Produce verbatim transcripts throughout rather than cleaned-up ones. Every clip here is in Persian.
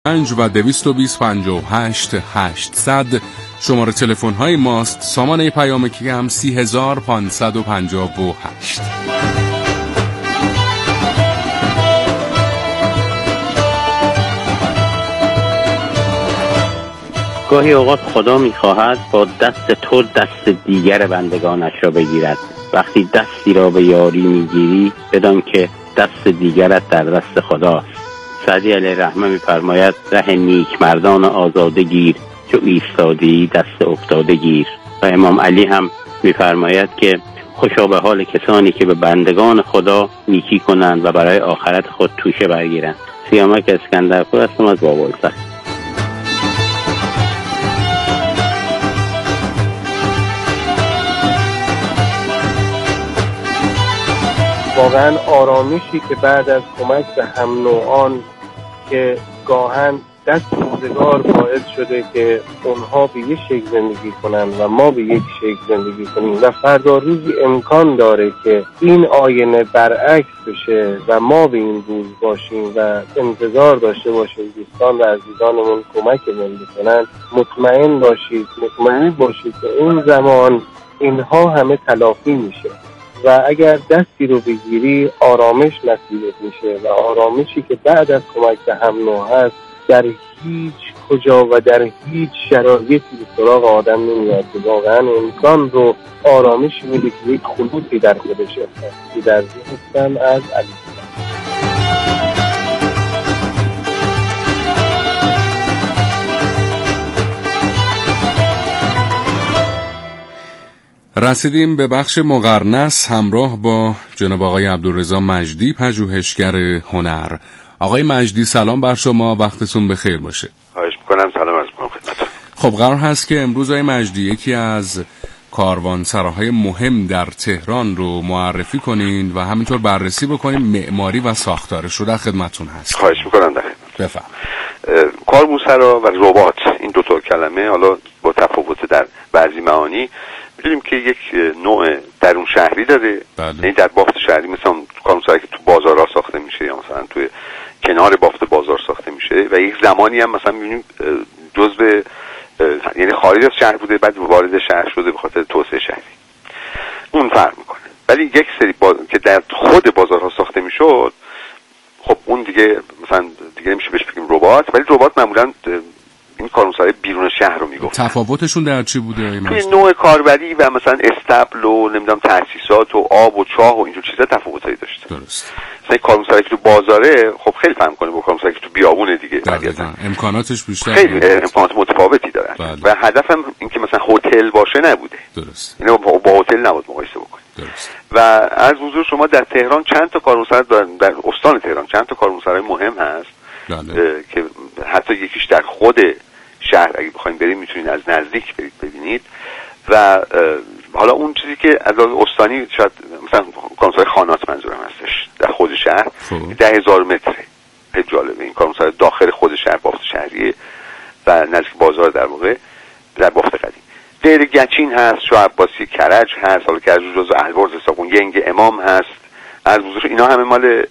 پنج و دویست و بیست پنجاه و هشت هشتصد شماره تلفن های ماست. سامانه پیام کی هم سی هزار پانصد و پنجاه و هشت. گاهی اوقات خدا می‌خواهد با دست تو دست دیگر بندگانش را بگیرد. وقتی دستی را به یاری می‌گیری بدان که دست دیگرت در دست خداست. سعدی علیه الرحمه می‌فرماید ره نیک مردان آزاده گیر، چو ایستادی دست افتاده گیر. و امام علی هم می‌فرماید که خوشا به حال کسانی که به بندگان خدا نیکی کنند و برای آخرت خود توشه برگیرند. سیامک اسکندرپور هستم از بابلسر. واقعا آرامشی که بعد از کمک به هم نوعان که گاهن دست روزگار باعث شده که اونها به یک شکل زندگی کنن و ما به یک شکل زندگی کنیم و فردا روزی امکان داره که این آینه برعکس بشه و ما به این روز باشیم و انتظار داشته باشیم دوستان و عزیزانمون کمکمون بکنن، مطمئن باشید مطمئن باشید که اون زمان اینها همه تلافی میشه و اگر دستی رو بگیری آرامش نصیبت میشه و آرامشی که بعد از کمک به هم نوع هست در هیچ کجا و در هیچ شرایطی به سراغ آدم نمیاد که واقعا انسان رو آرامش میده که یک خلوصی در خودش هست. در هستم از علی. رسیدیم به بخش مقرنس همراه با جناب آقای عبدالرضا مجدی، پژوهشگر هنر. آقای مجدی سلام بر شما، وقتتون بخیر باشه. خواهش میکنم، سلام عرض میکنم خدمتتون. خب قرار هست که امروز آقای مجدی یکی از کاروانسراهای مهم در تهران رو معرفی کنین و همینطور بررسی بکنین معماری و ساختارش رو. در خدمتتون هست. خواهش میکنم. در بفهم. کاروانسرا و رباط، این دو تا کلمه حالا با تفاوت در بعضی معانی می‌دونیم که یک نوع درون شهری داره. بله. یعنی در بافت شهری مثلا کاروانسرایی که تو بازارها ساخته میشه یا مثلا توی کنار بافت بازار ساخته میشه و یک زمانی هم مثلا می‌بینیم جزء یعنی خارج از شهر بوده بعد وارد شهر شده به خاطر توسعه شهری. اون فرق میکنه. ولی یک سری باز... که در خود بازارها ساخته میشد، خب اون دیگه مثلا دیگه نمیشه بهش بگیم رباط، ولی رباط معمولاً این کاروانسرای بیرون شهر رو میگفت. تفاوتشون در چی بوده؟ توی نوع کاربری و مثلا استبل و نمیدونم تأسیسات و آب و چاه و اینجور چیزا تفاوتایی داشته. درست. مثلا کاروانسرایی که تو بازاره خب خیلی فرق می‌کنه با کاروانسرایی که تو بیابونه دیگه. دقیقاً. امکاناتش بیشتر. خیلی امکانات متفاوتی داره. بله. و هدفم این که مثلا هتل باشه نبوده. درست. یعنی با, با هتل نباید مقایسه بکنید. درست. و از حضور شما در تهران چند تا کاروانسرا در, در استان تهران چند تا کاروانسرای مهم هست. بله. که حتی یکیش در خود شهر اگه بخواید برید میتونید از نزدیک برید ببینید. و حالا اون چیزی که از استانی شاید مثلا کاروانسرای خانات منظورم هستش در خود شهر ده هزار متره. خیلی جالبه این کاروانسرای داخل خود شهر بافت شهریه و نزدیک بازار در واقع در بافت قدیم. دیر گچین هست، شاه عباسی کرج هست، حالا کرج جزو البرز ساقون ینگ امام هست. از بزرگ اینا همه مال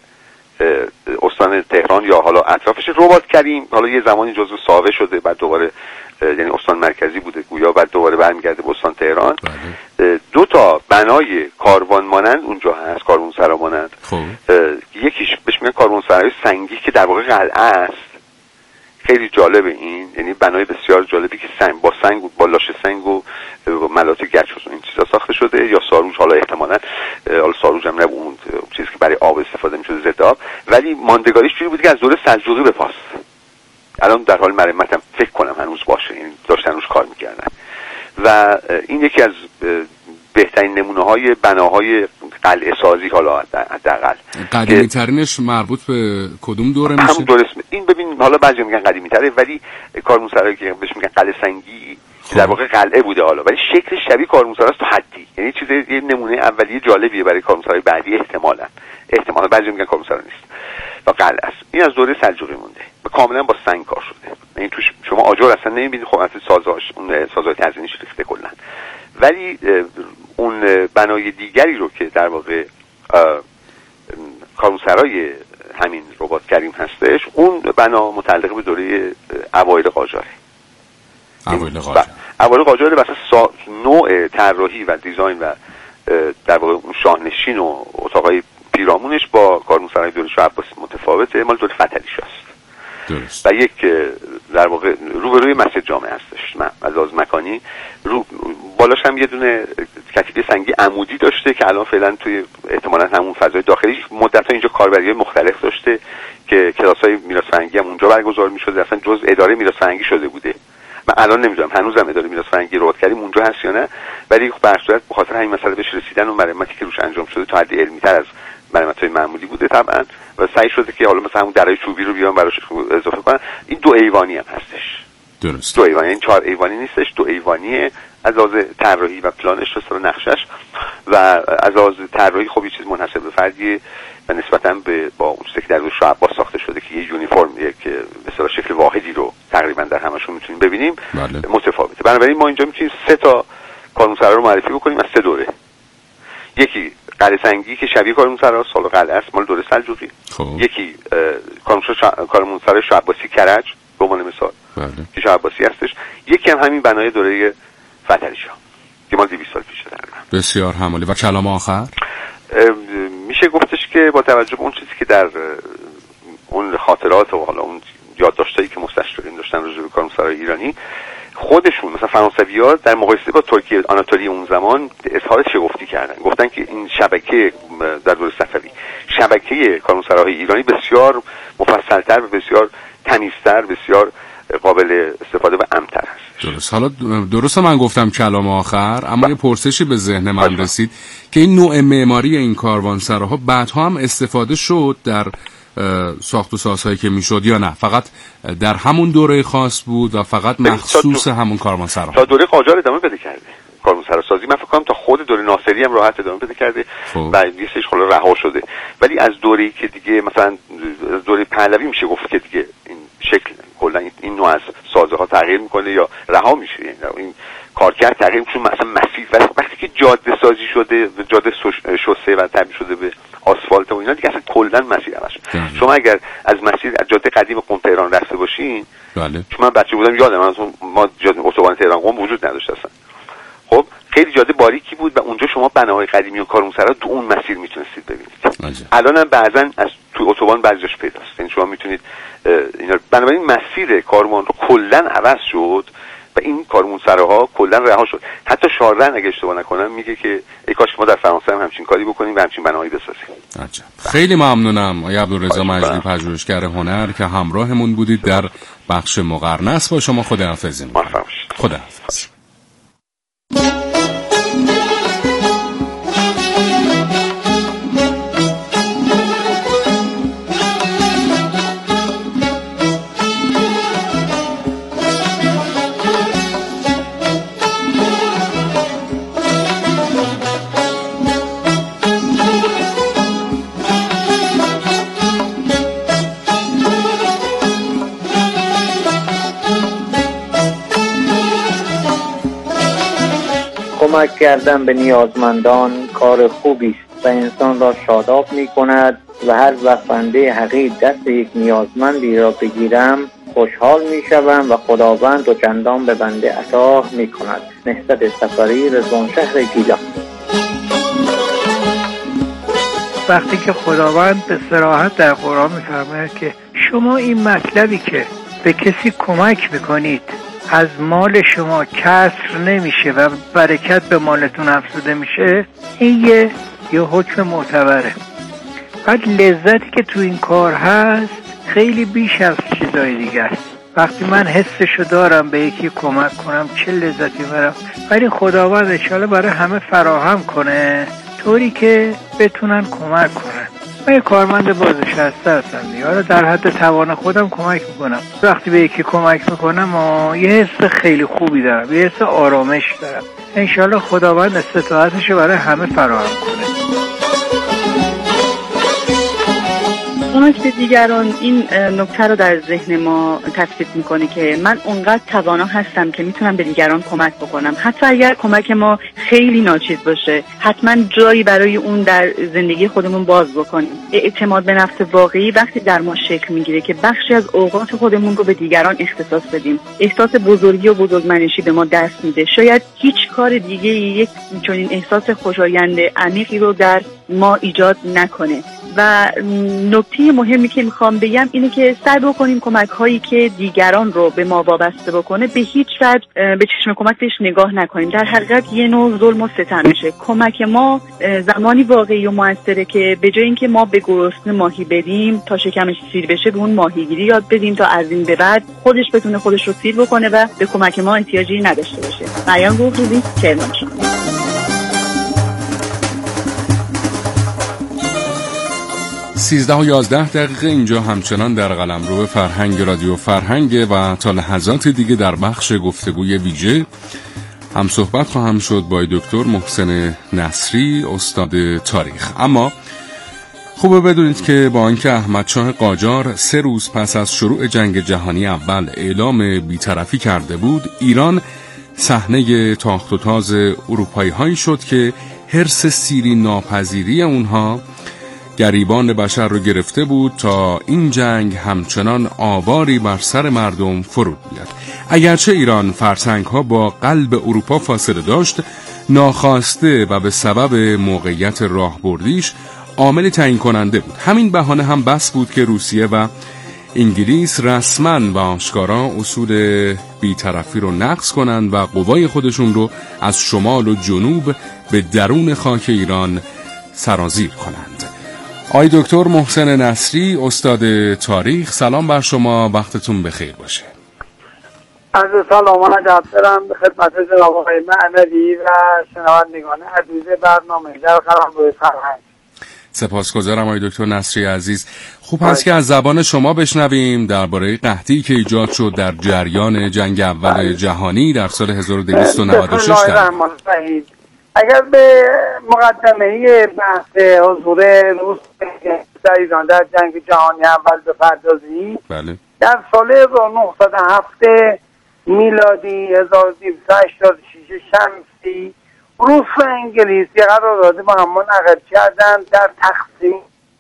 استان تهران یا حالا اطرافش. رباط کریم حالا یه زمانی جزو ساوه شده بعد دوباره یعنی استان مرکزی بوده گویا بعد دوباره برمیگرده به استان تهران. بله. دو تا بنای کاروان مانند اونجا هست، کاروانسرا مانند. خب یکیش بهش میگن کاروانسرای سنگی که در واقع قلعه است. خیلی جالبه این، یعنی بنای بسیار جالبی که سنگ با سنگ و با لاشه سنگ و ملات گچ و این چیزا ساخته شده یا ساروج، حالا احتمالاً حالا ساروج هم نه اون چیزی که برای آب استفاده می‌شده ضد آب، ولی ماندگاریش جوری بوده که از دوره سلجوقی به پاس الان در حال مرمت هم فکر کنم هنوز باشه، یعنی داشتن روش کار می‌کردن. و این یکی از بهترین نمونه‌های بناهای قلعه سازی حالا حداقل. قدیمی ترینش مربوط به کدوم دوره میشه؟ همون دوره. این ببین حالا بعضی میگن قدیمی تره ولی کاروانسرایی که بهش میگن قلعه سنگی خب. در واقع قلعه بوده حالا ولی شکل شبیه کاروانسراست تو حدی، یعنی چیز یه نمونه اولیه جالبیه برای کاروانسرای بعدی احتمالاً. احتمالاً بعضی میگن کاروانسرا نیست و قلعه است. این از دوره سلجوقی مونده و کاملا با سنگ کار شده. یعنی توش شما آجر اصلا نمیبینید، خب اصلا سازاش اون سازهای تزئینیش ریخته کلا. ولی اون بنای دیگری رو که در واقع کاروانسرای همین ربات کریم هستش، اون بنا متعلق به دوره اوایل قاجاره. اوایل قاجار اوایل قاجار واسه نوع طراحی و دیزاین و در واقع اون شاهنشین و اتاقای پیرامونش با کاروانسرای دوره شاه عباسی متفاوته، مال دوره فتحعلی شاست. درست. و یک در واقع روبروی مسجد جامع هستش. من از لحاظ مکانی رو بالاش هم یه دونه کتیبه سنگی عمودی داشته که الان فعلا توی احتمالاً همون فضای داخلی مدت‌ها اینجا کاربری‌های مختلف داشته که کلاس‌های میراث فرهنگی هم اونجا برگزار می‌شده، اصلا جزء اداره میراث فرهنگی شده بوده. من الان نمیدونم هنوزم اداره میراث فرهنگی ربات کریم اونجا هست یا نه، ولی به هر صورت به خاطر همین مسئله بهش رسیدن و مرمتی که روش انجام شده تا حد علمی‌تر از مرمت‌های معمولی بوده طبعا، و سعی شده که حالا مثلا همون درای چوبی رو بیان براش اضافه کنن. این دو ایوانی هم هستش. درست. دو ایوانی، این چهار ایوانی نیستش، دو ایوانیه از لحاظ طراحی و پلانش و نقشش، و از لحاظ طراحی خب یه چیز منحصر به فردیه و نسبتاً به با اون چیزی که در دوره شاه عباس ساخته شده که یه یونیفرم، یک به اصطلاح شکل واحدی رو تقریبا در همشون میتونیم ببینیم. بله. متفاوته. بنابراین ما اینجا میتونیم سه تا کاروانسرا رو معرفی بکنیم از سه دوره. یکی قلعه سنگی که شبیه کاروانسرا سال قلعه است، مال دوره سلجوقی. خب. یکی کاروانسرای شاه عباسی کرج به عنوان مثال، بله. که شاه عباسی هستش. یکی هم همین بنای دوره فتحعلی شاه که مال دویست سال پیشه. در بسیار همالی. و کلام آخر میشه گفتش که با توجه به اون چیزی که در اون خاطرات و حالا اون یادداشتایی که مستشرقین داشتن راجع به کاروانسرای ایرانی، خودشون مثلا فرانسوی‌ها در مقایسه با ترکیه آناتولی اون زمان اظهار شگفتی کردن، گفتن که این شبکه در دوره صفوی شبکه کاروانسراهای ایرانی بسیار مفصل‌تر و بسیار تمیزتر، بسیار قابل استفاده و امن‌تر هست. درست. حالا درست من گفتم کلام آخر، اما یه پرسشی به ذهن من رسید که این نوع معماری این کاروانسراها بعدها هم استفاده شد در ساخت و سازهایی که میشد یا نه فقط در همون دوره خاص بود و فقط مخصوص همون کاروانسرا؟ تا دوره قاجار ادامه بده کرده کاروانسرا سازی. من فکر کنم تا خود دوره ناصری هم راحت ادامه بده کرده و یه سریش خلا رها شده، ولی از دوره‌ای که دیگه مثلا از دوره پهلوی میشه گفت که دیگه این شکل کلا این نوع از سازه ها تغییر میکنه یا رها میشه، یعنی این کارکرد تغییر میشه. مثلا مسیر وقتی که جاده سازی شده، جاده شوسه و تبدیل شده به آسفالت و اینا، دیگه اصلا کلا مسیر عوض شد. شما اگر از مسیر از جاده قدیم قم تهران رفته باشین، بله، چون من بچه بودم یادم من ما جاده اتوبان تهران قم وجود نداشت اصلا. خب خیلی جاده باریکی بود و اونجا شما بناهای قدیمی و کاروانسرا تو اون مسیر میتونستید ببینید. الان هم بعضن از تو اتوبان بعضیش پیداست، یعنی شما میتونید اینا. بنابراین مسیر کاروان رو کلا عوض شد و این کاروانسراها کلا رها شد. حتی شارلن اگه اشتباه نکنم میگه که ای کاش ما در فرانسه هم همچین کاری بکنیم و همچین بناهایی بسازیم. عجب. خیلی ممنونم آقای عبدالرضا مجدی، پژوهشگر هنر، که همراهمون بودید در بخش مقرنس. با شما خداحافظی. موفق باشید. خداحافظ. کمک کردن به نیازمندان کار خوبی است و انسان را شاداب می کند و هر وقت بنده حقیر دست یک نیازمندی را بگیرم خوشحال می شوم و خداوند و چندان به بنده عطا می کند. نهضت سفری، رضوان شهر گیلان. وقتی که خداوند به صراحت در قرآن می‌فرماید که شما این مطلبی که به کسی کمک میکنید از مال شما کسر نمیشه و برکت به مالتون افزوده میشه، این یه یه حکم معتبره. بعد لذتی که تو این کار هست خیلی بیش از چیزای دیگه است. وقتی من حسشو دارم به یکی کمک کنم چه لذتی برم، ولی خداوند انشالله برای همه فراهم کنه طوری که بتونن کمک کنن. من یه کارمند بازنشسته هستم دیگه، حالا در حد توان خودم کمک میکنم. وقتی به یکی کمک میکنم یه حس خیلی خوبی دارم، یه حس آرامش دارم. انشالله خداوند استطاعتشو برای همه فراهم کنه. کمک به دیگران این نکته رو در ذهن ما تثبیت میکنه که من اونقدر توانا هستم که میتونم به دیگران کمک بکنم، حتی اگر کمک ما خیلی ناچیز باشه حتما جایی برای اون در زندگی خودمون باز بکنیم. اعتماد به نفس واقعی وقتی در ما شکل میگیره که بخشی از اوقات خودمون رو به دیگران اختصاص بدیم، احساس بزرگی و بزرگمنشی به ما دست میده. شاید هیچ کار دیگه یک چنین احساس خوشایند عمیقی رو در ما ایجاد نکنه. و نکته مهمی که میخوام بگم اینه که سعی بکنیم کمک هایی که دیگران رو به ما وابسته بکنه به هیچ وجه به چشم کمک بهش نگاه نکنیم. در حقیقت یه نوع ظلم و ستم میشه. کمک ما زمانی واقعی و موثره که به جای اینکه ما به گرسنه ماهی بدیم تا شکمش سیر بشه، به اون ماهیگیری یاد بدیم تا از این به بعد خودش بتونه خودش رو سیر بکنه و به کمک ما احتیاجی نداشته باشه. مریم گفتگویی کرمانشاه. سیزده و یازده دقیقه اینجا همچنان در قلمرو فرهنگ رادیو فرهنگ و تا لحظات دیگه در بخش گفتگوی ویژه هم صحبت خواهم شد با دکتر محسن نصری، استاد تاریخ. اما خوبه بدونید که با اینکه احمدشاه قاجار سه روز پس از شروع جنگ جهانی اول اعلام بی‌طرفی کرده بود، ایران صحنه تاخت و تاز اروپایی هایی شد که حرص سیری ناپذیری اونها گریبان بشر رو گرفته بود تا این جنگ همچنان آواری بر سر مردم فرود بیاد. اگرچه ایران فرسنگ‌ها با قلب اروپا فاصله داشت، ناخواسته و به سبب موقعیت راهبردیش عامل تعیین کننده بود. همین بهانه هم بس بود که روسیه و انگلیس رسما و آشکارا اصول بی‌طرفی رو نقض کنند و قوای خودشون رو از شمال و جنوب به درون خاک ایران سرازیر کنند. آقای دکتر محسن نصری، استاد تاریخ، سلام بر شما، وقتتون بخیر باشه. عرض سلام و ادب دارم به خدمت جناب آقای معنوی و شنوندگان عزیز برنامه در قلمرو فرهنگ. سپاسگزارم آقای دکتر نصری عزیز. خوب هست که از زبان شما بشنویم درباره قحطی که ایجاد شد در جریان جنگ اول جهانی در سال هزار و دویست و نود و شش. اگر به مقدمه بحث حضور روس در ایران در جنگ جهانی اول بپردازیم، بله. در سال هزار و نهصد و هفت میلادی هزار و دویست و هشتاد و شش شمسی روس و انگلیس یک قرارداد با هم منعقد کردند در تقسیم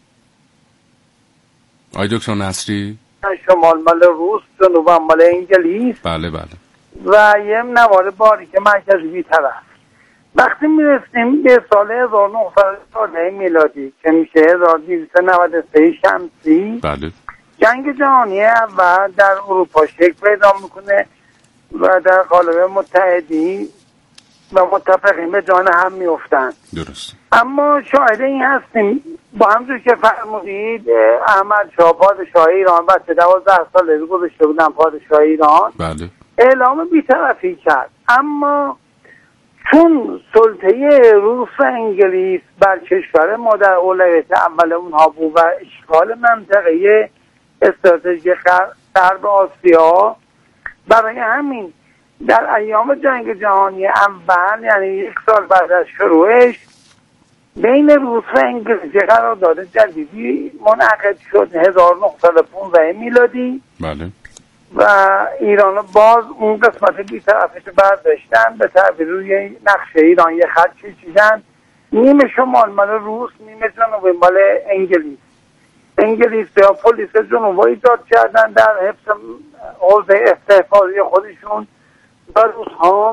آقای دکتر نصری شمال مال روس، جنوب مال انگلیس. بله بله. و یه نوار باری که مرکزی بی‌طرف. وقتی میرسیم به سال هزار و نهصد و چهارده میلادی که میشه هزار و دویست و نود و سه شمسی، بله. جنگ جهانی اول در اروپا شکل پیدا میکنه و در قالب متحدی و متفقین به جان هم میافتند. درست. اما شاهد این هستیم با همونجور که فرمودید احمد شاه پادشاه ایران بچه دوازده ساله رو گذاشته بودن پادشاه ایران، بله. اعلام بی‌طرفی کرد. اما چون سلطه روس و انگلیس بر کشور ما در اولویت اول اونها بود و اشغال منطقه استراتژیک غرب آسیا، برای همین در ایام جنگ جهانی اول یعنی یک سال بعد از شروعش بین روس و انگلیس قرارداد جدیدی منعقد شد هزار و نهصد و پانزده میلادی. بله. و ایران باز اون قسمت بی‌طرفش برداشتن، به تعبیر روی نقشه ایران یه خط کشیدن، نیمه شمال مال روس، نیمه جنوب مال انگلیس. انگلیس یا پلیس جنوب ایجاد کردن در حفظ حوزه استحفاظی خودشون و روس ها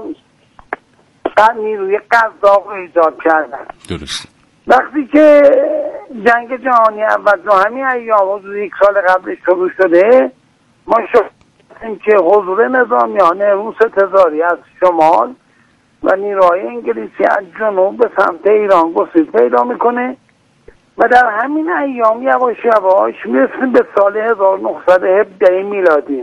در نیروی قزاق ایجاد کردن. درست. وقتی که جنگ جهانی اول دو همین ایام حدود یک سال قبل شروع شده، ما شد که حضور نظامیان روس تزاری از شمال و نیروهای انگلیسی از جنوب به سمت ایران گسترش پیدا میکنه و در همین ایام یواش یواش میرسیم به سال هزار و نهصد و هفده میلادی.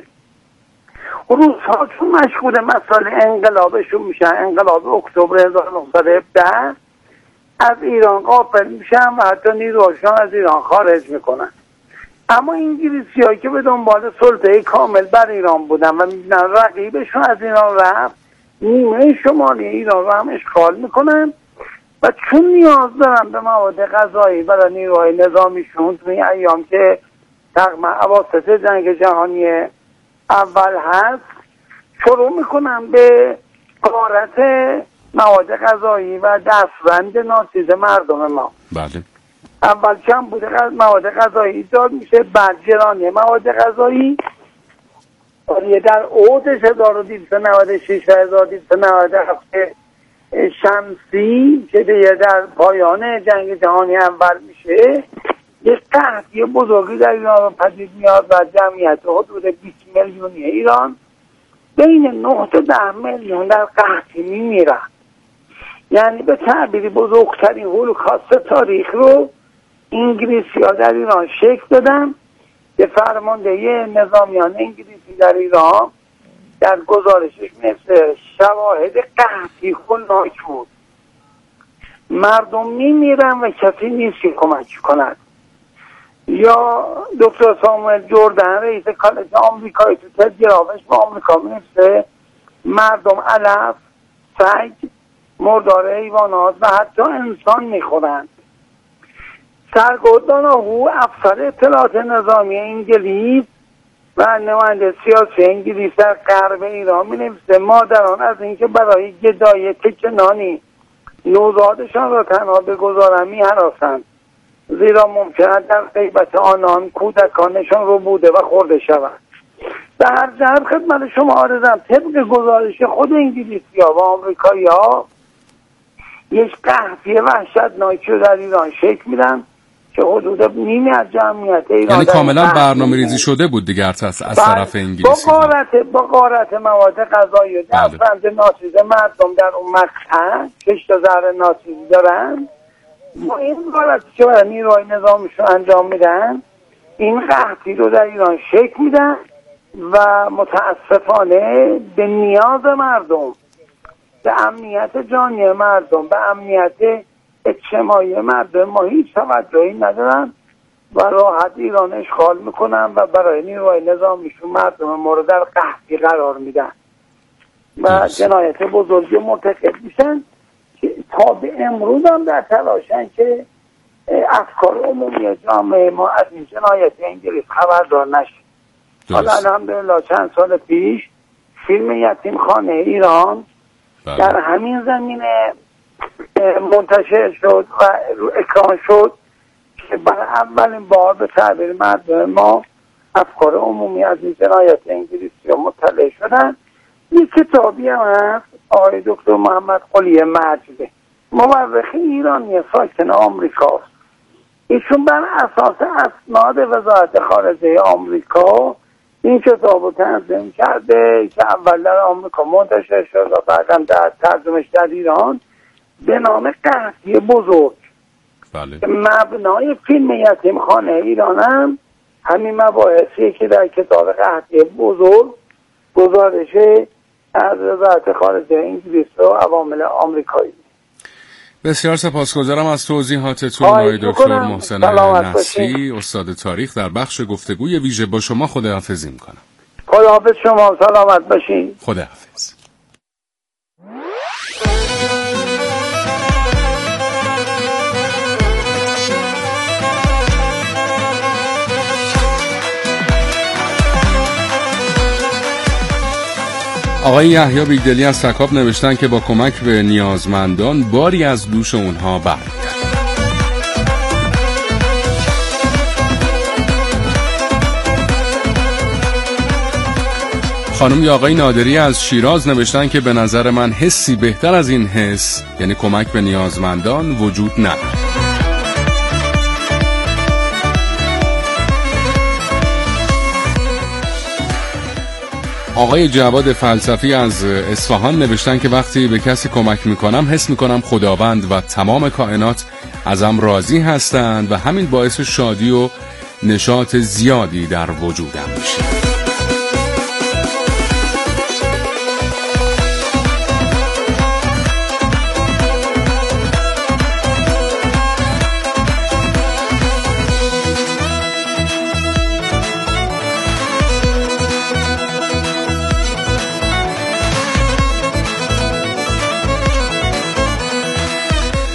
روس ها چون مشغول مسائل انقلابشون میشن، انقلاب اکتبر هزار و نهصد و هفده، از ایران غافل میشن و حتی نیروهاشون از ایران خارج میکنن. اما انگلیسی هایی که به دنبال سلطه کامل بر ایران بودن و میبینن رقیبشون از ایران رفت، نیمه شمالی ایران رو هم اشغال میکنن و چون نیاز دارن به مواد غذایی برای نیروهای نظامیشون، تو این ایام که تقریبا اواسط جنگ جهانی اول هست، شروع میکنن به غارت مواد غذایی و دستبند ناچیز مردم ما. بله. اول کم بوده مواد غذایی ایجاد میشه، بعد گرانی مواد غذایی در اوجش هزار و دویست و نود و شش و هزار و دویست و نود و هفت شمسی که در پایان جنگ جهانی اول میشه، یک قحطی بزرگی در ایران پدید میاد و جمعیت حدود بیست میلیونی ایران بین نه تا ده میلیون در قحطی میمیرن. یعنی به تعبیری بزرگترین هولوکاست تاریخ رو انگلیسی ها در ایران شکل دادن که فرمانده نظامیان انگلیسی در ایران در گزارشش مثل شواهد قحطی هولناک بود. مردم میمیرن و کسی نیست که کمک کند. یا دکتر ساموئل جردن رئیس کالج آمریکایی تو تلگرافش به آمریکا می‌نویسه مردم علف، سگ، مردار حیوانات و حتی انسان میخورند. سرگردان هو افسر اطلاعات نظامی انگلیس و نماینده سیاسی انگلیس در غرب ایران می‌نویسه مادران از اینکه برای گدایی تکه نانی نوزادشان را تنها بگذارند می‌هراسند، زیرا ممکن در غیبت آنان کودکانشان رو بوده و خورده شوند. در هر جهت خدمت شما آرزم طبق گزارش خود انگلیسی ها و آمریکایی ها یک قحطی وحشتناکی رو در ایران شکل میدن که حدود نیمی از جمعیت ایران یعنی کاملا برنامه ریزی شده بود دیگر از طرف انگلیسی با غارت با غارت مواد غذایی و دستبند ناچیز مردم در اون مقطع کشت و زرع ناچیزی دارن، با این غارتی که برای نیروهای نظامیشون انجام میدن این قحطی رو در ایران شکل میدن و متاسفانه به نیاز مردم، به امنیت جانی مردم، به امنیت اجتماعی مردم ما هیچ توجهی ندارن و راحت ایران اشغال میکنن و برای نیروهای نظامیشون مردم ما رو در قحطی قرار میدن و جنایت بزرگی مرتکب میشن که تا به امروز هم در تلاشن که افکار عمومی جامعه ما از این جنایت انگلیس خبردار نشه. حالا الحمدلله چند سال پیش فیلم یتیم خانه ایران بله. در همین زمینه منتشر شد و اکران شد که برای اولین بار به تعبیر مردم ما افکار عمومی از این جنایت انگلیسی ها مطلع شدن. یک کتابی هم هست آقای دکتر محمد قلی مجده، مورخ ایرانی ساکن آمریکاست. ایشون بر اساس اسناد وزارت خارجه آمریکا این کتاب رو تنظیم کرده که اول در آمریکا منتشر شد و بعدم در ترجمهش در ایران به نام قحطی بزرگ. بله. مبنای فیلم یتیم خانه ایران هم همین مباحثی که در کتاب قحطی بزرگ گزارش از وزارت خارجه انگلیس و عوامل آمریکایی. بسیار سپاسگزارم از توضیحاتتون آقای دکتر محسن نصری، استاد تاریخ. در بخش گفتگوی ویژه با شما خداحافظی میکنم. خداحافظ شما، سلامت باشین. خداحافظ. آقای یحیی بیگدلی از سکاب نوشتن که با کمک به نیازمندان باری از دوش اونها برمی‌گرده. خانم یا آقای نادری از شیراز نوشتن که به نظر من حسی بهتر از این حس، یعنی کمک به نیازمندان، وجود نداره. آقای جواد فلسفی از اصفهان نوشتن که وقتی به کسی کمک میکنم حس میکنم خداوند و تمام کائنات ازم راضی هستند و همین باعث شادی و نشاط زیادی در وجودم میشه.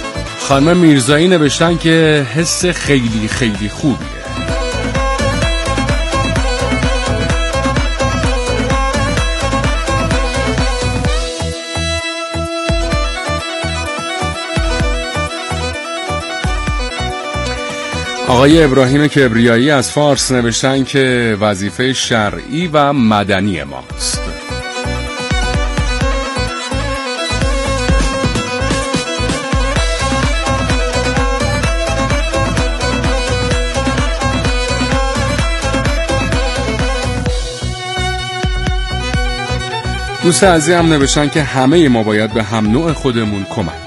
خانم میرزایی نوشتن که حس خیلی خیلی خوبیه. آقای ابراهیم کبریایی از فارس نوشتن که وظیفه شرعی و مدنی ماست. دوست عزیزی هم نوشتن که همه ما باید به هم نوع خودمون کمک کنیم.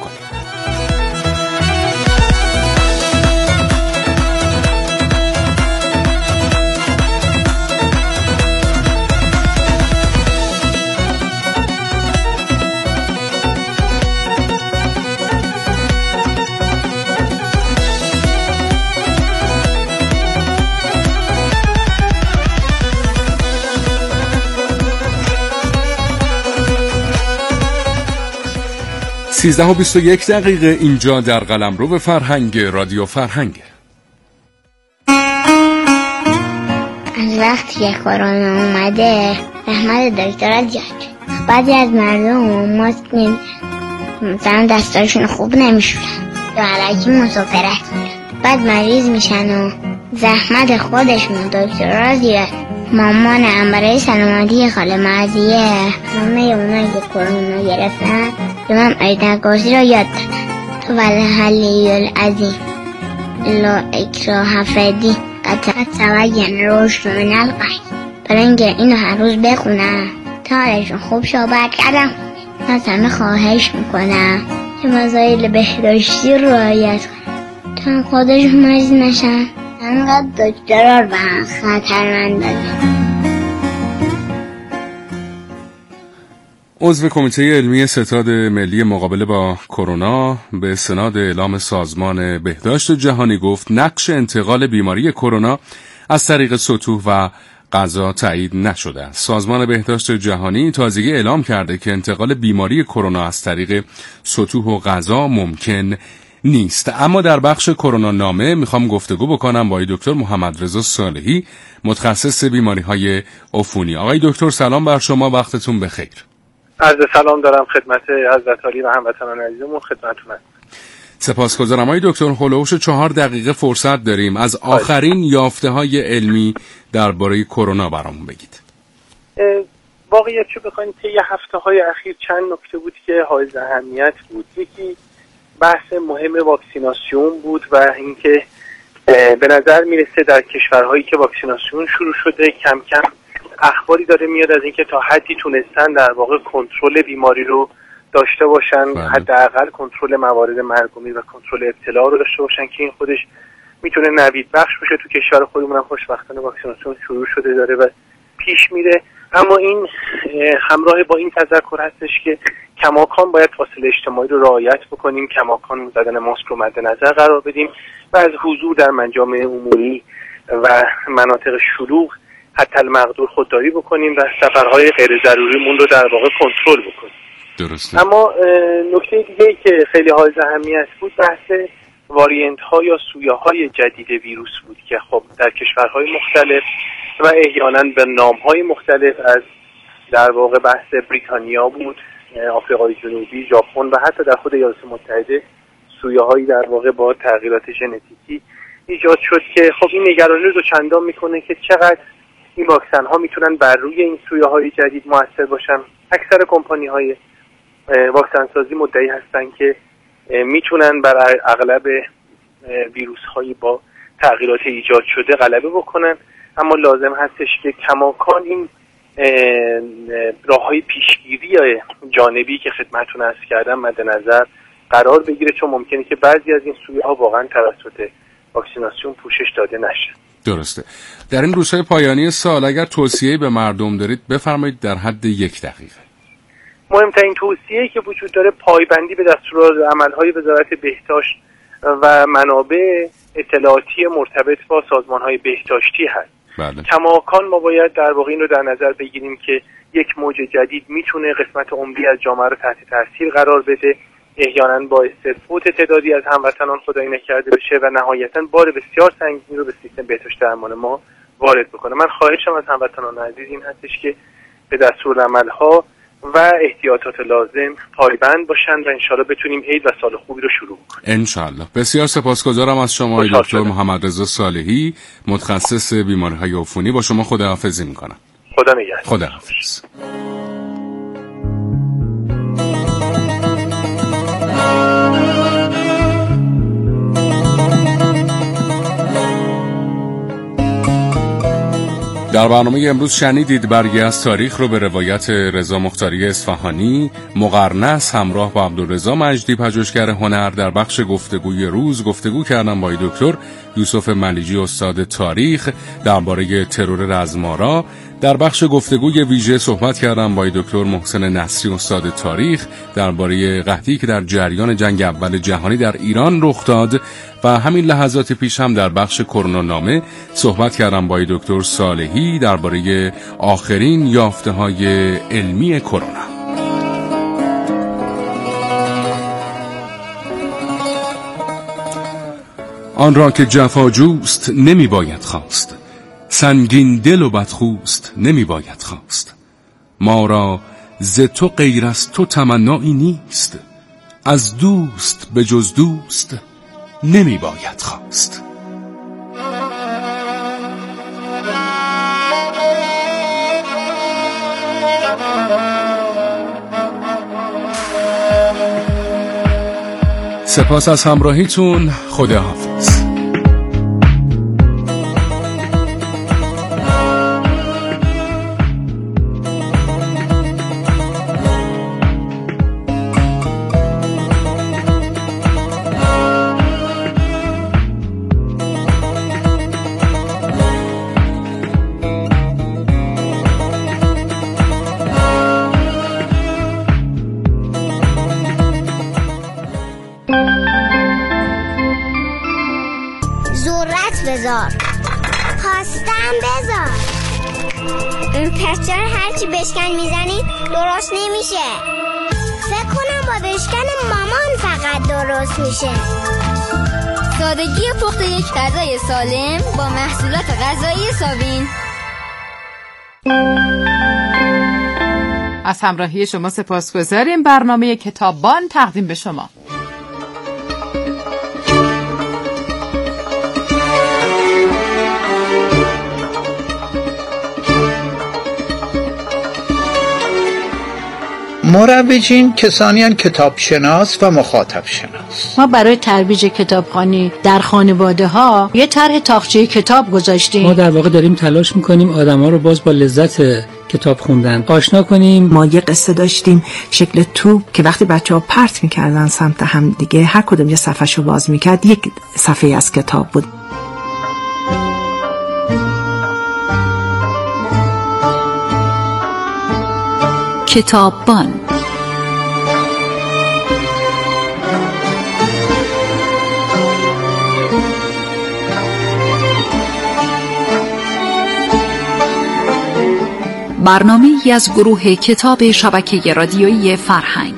سیزده و بیست و یک دقیقه اینجا در قلمرو به فرهنگ رادیو فرهنگ. از وقتی که کرونا اومده رحمت دکتر زیاد شد. بعضی از مردم ماسک نمیزنن، مثلا دستاشون خوب نمیشورن یا علکی مسافرت میرن، بعد مریض میشن و زحمت خودشون و دکتر زیاد. مامانم برای سلامتی خاله مرضیه همه اونایی که کرونا گرفتن امام ایدن کرسی رو یاد دادن. والحلی العظیم لا اکراه فی الدین قد تبین الرشد من الغی. برای اینکه اینو هر روز بخونم تا حالشون خوب شو برگردم. از همه خواهش میکنم که مسائل بهداشتی رو رعایت کنن تا خودشون مریض نشن. انقدر دکترها رو به خطرمند دادن. عضو کمیته علمی ستاد ملی مقابله با کرونا به استناد اعلام سازمان بهداشت جهانی گفت نقش انتقال بیماری کرونا از طریق سطوح و غذا تایید نشده است. سازمان بهداشت جهانی تازگی اعلام کرده که انتقال بیماری کرونا از طریق سطوح و غذا ممکن نیست. اما در بخش کرونا نامه میخوام گفتگو بکنم با دکتر محمد رضا صالحی، متخصص بیماری‌های عفونی. آقای دکتر سلام بر شما، وقتتون بخیر. عرض سلام دارم خدمت حضرت عالی و هموطنان عزیزمون، خدمتتونم. سپاسگزارم. آقای دکتر هولوش چهار دقیقه فرصت داریم، از آخرین یافته‌های علمی درباره کرونا برامون بگید. واقعیت چه بخواید طی هفته‌های اخیر چند نکته بود که حائز اهمیت بود. یکی بحث مهم واکسیناسیون بود و اینکه به نظر میرسه در کشورهایی که واکسیناسیون شروع شده کم کم اخباری داره میاد از اینکه تا حدی تونستن در واقع کنترل بیماری رو داشته باشن، حداقل کنترل موارد مرگ و میر و کنترل ابتلا رو داشته باشن که این خودش میتونه نوید بخش باشه. تو کشور خودمون هم خوشبختانه واکسیناسیون شروع شده داره و پیش میره، اما این همراه با این تذکر هستش که کماکان باید فاصله اجتماعی رو رعایت بکنیم، کماکان زدن ماسک رو مد نظر قرار بدیم و از حضور در منجامع عمومی و مناطق شلوغ حتی المقدور خودداری بکنیم و سفرهای غیر ضروریمون رو در واقع کنترل بکنیم. درسته. اما نکته دیگه که خیلی حائز اهمیت بود بحث واریانت ها یا سویه های جدید ویروس بود که خب در کشورهای مختلف و احیانا به نام های مختلف از در واقع بحث بریتانیا بود، آفریقای جنوبی، ژاپن و حتی در خود ایالات متحده سویه هایی در واقع با تغییرات ژنتیکی ایجاد شد که خب این نگرانی رو چندان میکنه که چقدر این واکسن ها میتونن بر روی این سویه های جدید موثر باشن. اکثر کمپانی های واکسن سازی مدعی هستن که میتونن بر اغلب ویروس هایی با تغییرات ایجاد شده غلبه بکنن، اما لازم هستش که کماکان این راه های پیشگیری جانبی که خدمتتون عرض کردم مد نظر قرار بگیره، چون ممکنه که بعضی از این سویه ها واقعا توسط واکسیناسیون پوشش داده نشه. درسته. در این روزهای پایانی سال اگر توصیه‌ای به مردم دارید بفرمایید در حد یک دقیقه. مهمترین توصیه‌ای که وجود داره پایبندی به دستورالعمل‌های وزارت بهداشت و منابع اطلاعاتی مرتبط با سازمان‌های بهداشتی هست. بله. کماکان ما باید در واقع این رو در نظر بگیریم که یک موج جدید میتونه قسمت عمده از جامعه رو تحت تاثیر قرار بده، احیانا باعث فوت تعدادی از هموطنان خدای نکرده بشه و نهایتاً بار بسیار سنگینی رو به سیستم بهداشت درمان ما وارد بکنه. من خواهشم از هموطنان عزیز این هستش که به دستورالعمل‌ها و احتیاطات لازم پایبند باشن و انشالله بتونیم عید و سال خوبی رو شروع کنیم. انشالله. بسیار سپاسگزارم از شما دکتر محمد رضا صالحی، متخصص بیماری‌های عفونی. با شما خداحافظی میکنم. خدا نگهدار. خداحافظ. در برنامه امروز شنیدید برگی از تاریخ رو به روایت رضا مختاری اصفهانی مقرنس همراه با عبدالرضا مجدی پژوهشگر هنر. در بخش گفتگوی روز گفتگو کردم با دکتر یوسف ملیجی استاد تاریخ درباره ترور رزمارا. در بخش گفتگوی ویژه صحبت کردم با دکتر محسن نصری استاد تاریخ درباره قحطی که در جریان جنگ اول جهانی در ایران رخ داد و همین لحظات پیش هم در بخش کرونا نامه صحبت کردم با دکتر صالحی درباره آخرین یافته‌های علمی کرونا. آن را که جفاجوست نمی باید خواست، سنگین دل و بدخوست نمی باید خواست. ما را ز تو غیر از تو تمنایی نیست، از دوست به جز دوست نمی باید خواست. سپاس از همراهیتون. خداحافظ. خواستم بذار این پسر هرچی بشکن میزنی درست نمیشه. فکر کنم با بشکن مامان فقط درست میشه. سادگی پخت یک غذای سالم با محصولات غذایی سابین. از همراهی شما سپاسگزاریم. برنامه کتاببان تقدیم به شما. مروجین کسانی هستند کتاب شناس و مخاطب شناس. ما برای ترویج کتابخوانی در خانواده ها یه طرح تاقچه کتاب گذاشتیم. ما در واقع داریم تلاش میکنیم آدما رو باز با لذت کتاب خوندن آشنا کنیم. ما یه قصه داشتیم شکل توپ که وقتی بچه‌ها پرت میکردن سمت هم دیگه هر کدوم یه صفحه‌شو باز میکرد یک صفحه از کتاب بود. کتاببان. برنامه ای از گروه کتاب شبکه رادیویی فرهنگ.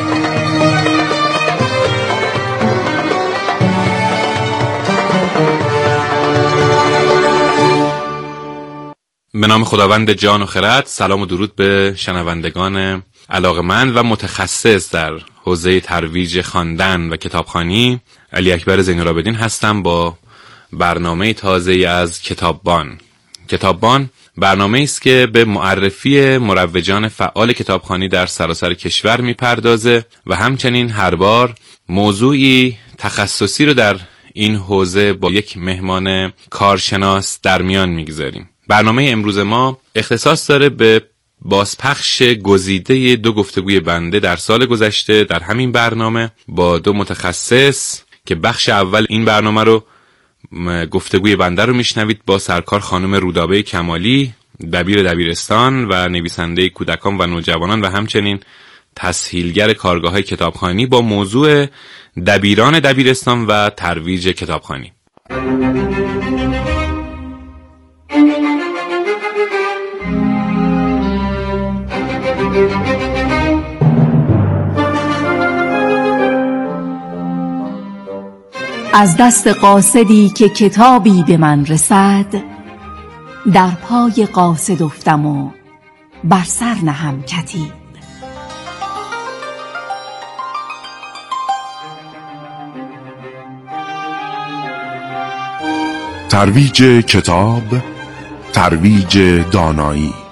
به نام خداوند جان و خرد. سلام و درود به شنوندگان علاقه‌مند و متخصص در حوزه ترویج خواندن و کتابخوانی. علی اکبر زین‌العابدین هستم با برنامه تازه‌ای از کتاببان. کتاببان برنامه است که به معرفی مروجان فعال کتابخوانی در سراسر کشور میپردازه و همچنین هر بار موضوعی تخصصی رو در این حوزه با یک مهمان کارشناس در میان میگذاریم. برنامه امروز ما اختصاص داره به بازپخش گزیده دو گفتگوی بنده در سال گذشته در همین برنامه با دو متخصص که بخش اول این برنامه رو گفتگوی بنده رو میشنوید با سرکار خانم رودابه کمالی، دبیر دبیرستان و نویسنده کودکان و نوجوانان و همچنین تسهیلگر کارگاه‌های کتابخوانی با موضوع دبیران دبیرستان و ترویج کتابخوانی. از دست قاصدی که کتابی به من رسد، در پای قاصد افتم و بر سر نهم کتیب. ترویج کتاب، ترویج دانایی.